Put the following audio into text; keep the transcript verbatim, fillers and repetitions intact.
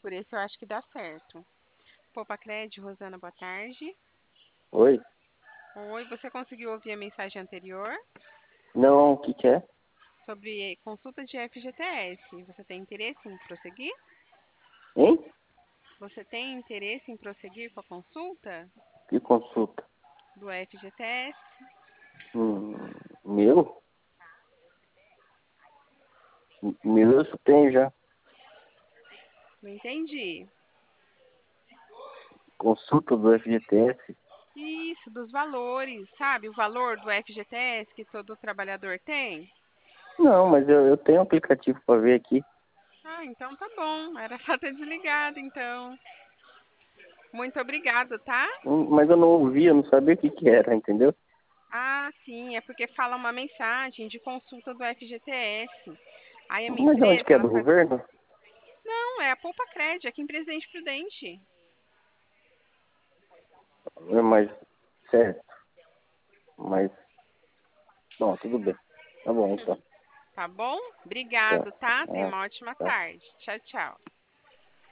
por esse eu acho que dá certo. Poupa Cred, Rosana, boa tarde. Oi? Oi, você conseguiu ouvir a mensagem anterior Não, o que que é? sobre consulta de F G T S? Você tem interesse em prosseguir? Hein? Você tem interesse em prosseguir com a consulta Que consulta? do F G T S? Hum, meu? Meu eu só tenho já. Não entendi. Consulta do F G T S? Isso, dos valores, sabe? O valor do F G T S que todo trabalhador tem? Não, mas eu, eu tenho um aplicativo para ver aqui. Ah, então tá bom. Era só ter desligado, então. Muito obrigado, tá? Hum, Mas eu não ouvi, eu não sabia o que que era, entendeu? Ah, sim, é porque fala uma mensagem de consulta do F G T S. Aí a minha Mas de onde empresa, que é? ela Do faz... governo? Não, é a Poupa Cred, aqui em Presidente Prudente. É, mas, certo. Mas, bom, tudo bem. Tá bom, então. Tá bom? Tá. Obrigado, tá? Tenha Ah, uma ótima tá. tarde. Tchau, tchau.